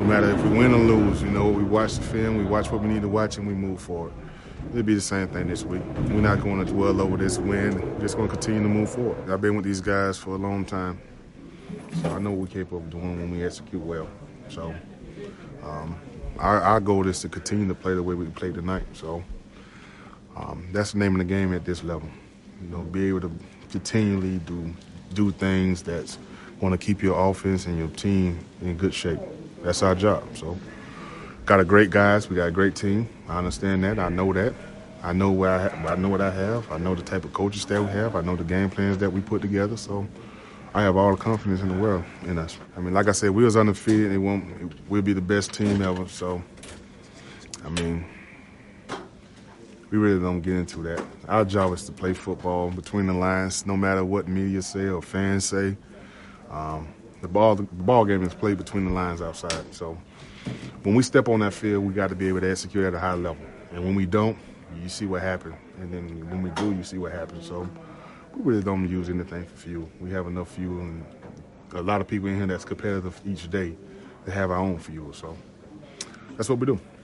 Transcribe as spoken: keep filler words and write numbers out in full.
No matter if we win or lose, you know, we watch the film, we watch what we need to watch, and we move forward. It'll be the same thing this week. We're not going to dwell over this win. We're just going to continue to move forward. I've been with these guys for a long time, so I know what we're capable of doing when we execute well. So um, our, our goal is to continue to play the way we played tonight. So um, that's the name of the game at this level. You know, be able to continually do do things that's going to keep your offense and your team in good shape. That's our job. So, got a great guys. We got a great team. I understand that. I know that. I know where I, ha- I know what I have. I know the type of coaches that we have. I know the game plans that we put together. So, I have all the confidence in the world in us. I mean, like I said, we was undefeated. It won't. We'll be the best team ever. So, I mean, we really don't get into that. Our job is to play football between the lines, no matter what media say or fans say. Um, The ball, the ball game is played between the lines outside. So when we step on that field, we got to be able to execute at a high level. And when we don't, you see what happens. And then when we do, you see what happens. So we really don't use anything for fuel. We have enough fuel, and a lot of people in here that's competitive each day to have our own fuel. So that's what we do.